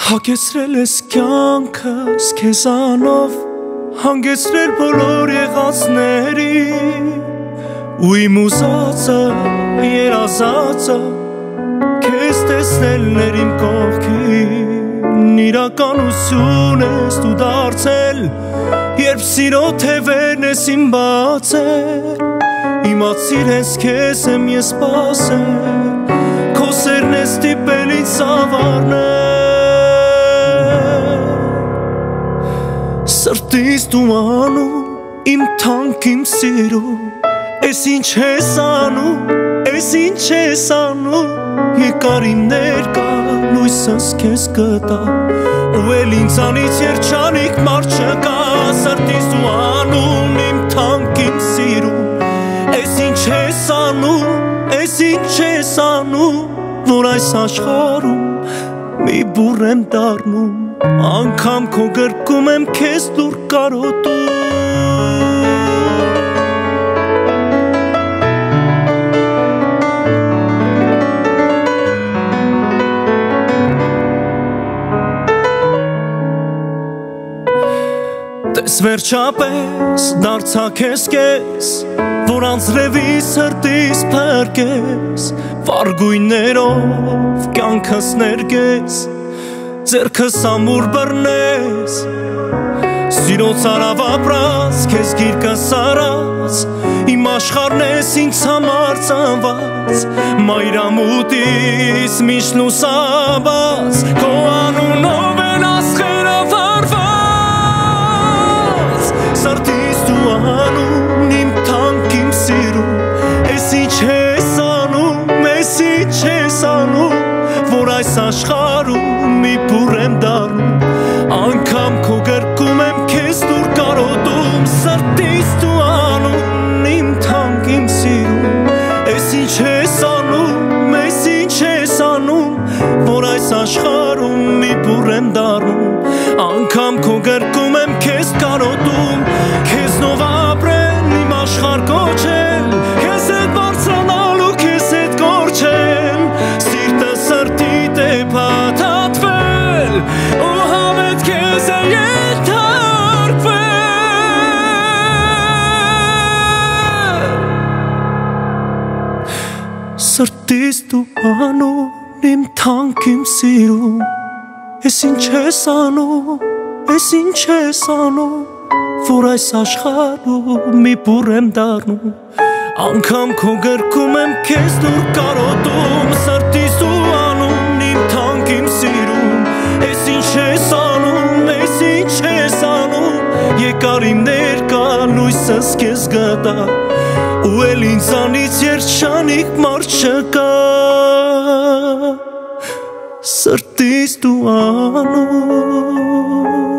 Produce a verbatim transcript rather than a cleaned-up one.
Հագեցրել ես կյանքս քեզանով, հանգեցրել բոլոր եղածների, ու իմ ուզածը, երազածը, քեզ տեսնելն էր իմ կողքին, իրականություն ես դու դարձել, երբ սիրո թևերն ես իմ բացել, իմացիր ես քեզ եմ ես սպասել, քո սերն ես ստիպել ինձ սավառնել, սրտից դու անում, իմ թանկ իմ սիրում, ես ինչ ես անում, ես ինչ ես անում, եկար իմ ներկա, լույսս քեզ գտա, ու էլ ինձանից երջանիկ մարդ չկա, սրտից դու անում, իմ թանկ իմ սիրում, ես ինչ ես անում, ես ինչ ես անում, որ այս աշխարհում մի բուռ եմ դառնում, անգամ քո գրկում եմ քեզ դուր կարոտում, Տես վերջապես դարձա քեզ կես, որ անձրևի սրտիս փրկես, վարգույններով կյանքս ներկես, ձեռքս ամուր բռնես, սիրո ծարավ ապրած, քեզ գիրկս արած, իմ աշխարհն ես ինձ համար ծնված, մայրամուտից միշտ լուսաբաց, քո անունով են աստղերը վառված, սրտից դու անում, իմ թանկ իմ սիրում, ես ինչ ես անում, ես ինչ ես անում, որ այս աշխարհում մի բուռ եմ դառնում, անգամ քո գրկում եմ քեզ դուր կարոտում, սրտից դու անում, իմ թանկ իմ սիրում, ես ինչ ես անում, ես ինչ ես անում, որ այս աշխարհում մի բուռ եմ դառնում, անգամ քո գրկում եմ քեզ կարոտում, քեզնով ապրել, իմ աշխարհ կոչել, քեզ հետ բարձրանալ ու քեզ հետ կորչել, սիրտը սրտիդ է փաթաթվել, ու հավետ քեզ է ենթարկվել, սրտից դու անում, իմ թանկ իմ սիրում, ես ինչ ես անում, ես ինչ ես անում, որ այս աշխարհում մի բուռ եմ դառնում, անգամ քո գրկում եմ քեզ դուր կարոտում, սրտից դու անում, իմ թանկ իմ սիրում, ես ինչ ես անում, ես ինչ ես անում, եկար իմ ներկա, լույսս քեզ գտա, ու էլ ինձանից երջանիկ մարդ չկա, սրտից դու անում